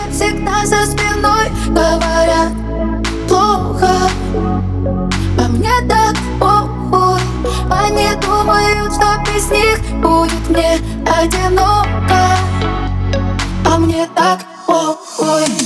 всегда за спиной говорят плохо, а мне так похуй. Они думают, что без них будет мне одиноко, а мне так похуй.